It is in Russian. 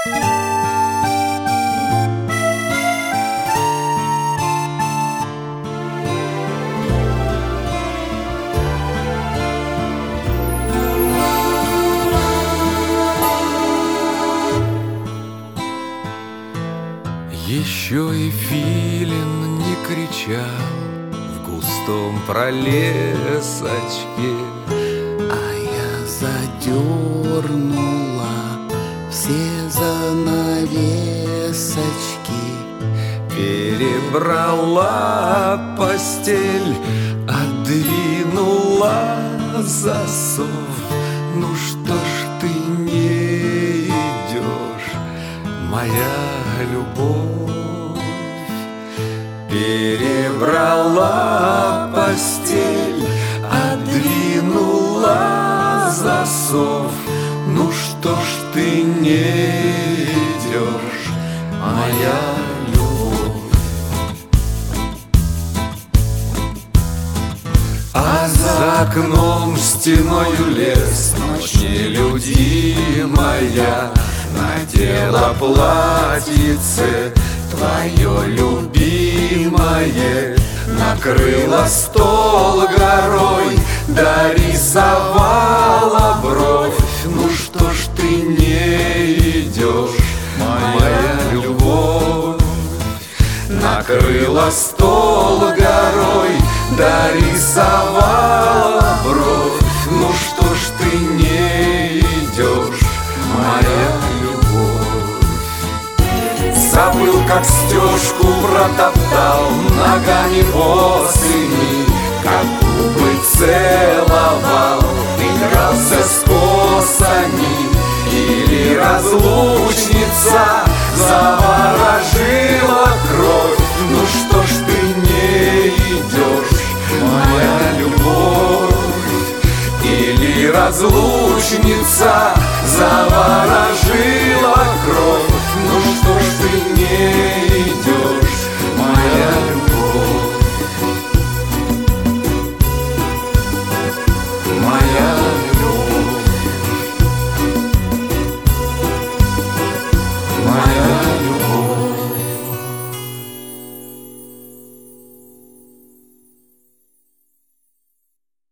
Еще и филин не кричал в густом пролесочке, а я задернула все занавесочки. перебрала постель, отдвинула засов. Ну что ж ты не идешь, моя любовь? Перебрала постель, отдвинула засов. Ну что ж ты не идешь, моя любовь? А за окном стеною лес, ночь нелюдимая, надела платьице твое любимое, накрыла стол горой, дорисовала бровь. Ну что ж ты не идешь, моя любовь? Накрыла стол горой, дорисовала бровь. Ну что ж ты не идешь, моя любовь? Забыл, как стежку протоптал ногами босыми, как губы целовал, игрался с косами. Или разлучница заворожила кровь. Ну что ж ты не идешь, моя любовь? Или разлучница заворожила кровь. Ну что ж ты не идешь?